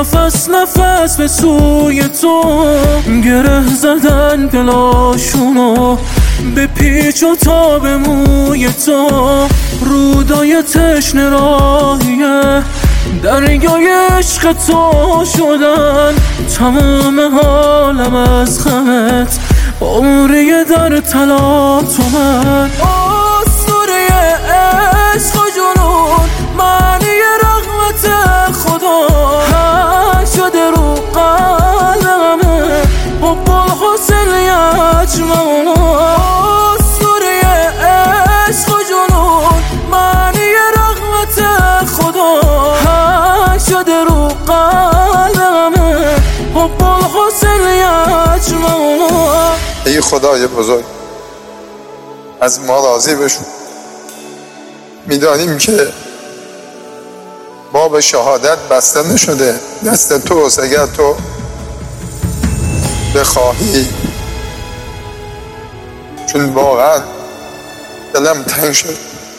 نفس نفس به سوی تو گره زدن دلاشونو، به پیچ و تاب موی تو رودای تشنه راهیه، دریای عشق تو شدن تمام حالم از خمت، عمری در تلاطمت. اسطوره عشق و جنون معنی رغبت خدا شده رو قلبمه، حب الحسن یجمعون. اسطوره عشق و جنون معنی رغبت خدا شده رو قلبمه، حب الحسن یجمعون. ای خدای بزرگ، از ما راضی بشو. میدانیم که ما به شهادت بسته نشده، دست توست. اگر تو بخواهی، چون واقعا دلم تنگ شد.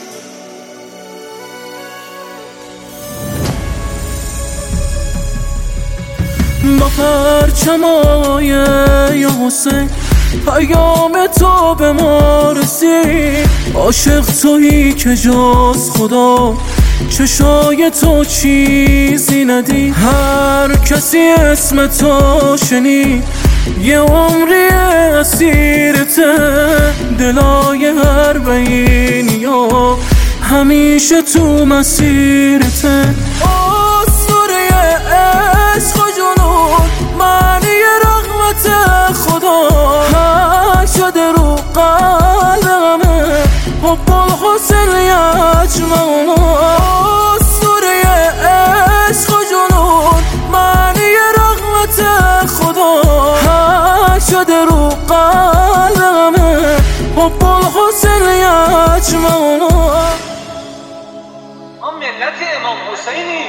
با پرچمای یا حسین پیام تو به ما رسید، عاشق تویی که جز خدا چشای تو چیزی ندی. هر کسی اسم تو شنید یه عمری اسیرته، دلای هر بینیا همیشه تو مسیرته. اسطوره عشق و جنون معنی رغبت خدا شده رو قلبمه، حب الحسن یجمعون. اسطوره عشق و جنون معنی رغبت خدا شده رو قلبمه، حب الحسن یجمعون. ما ملت امام حسینی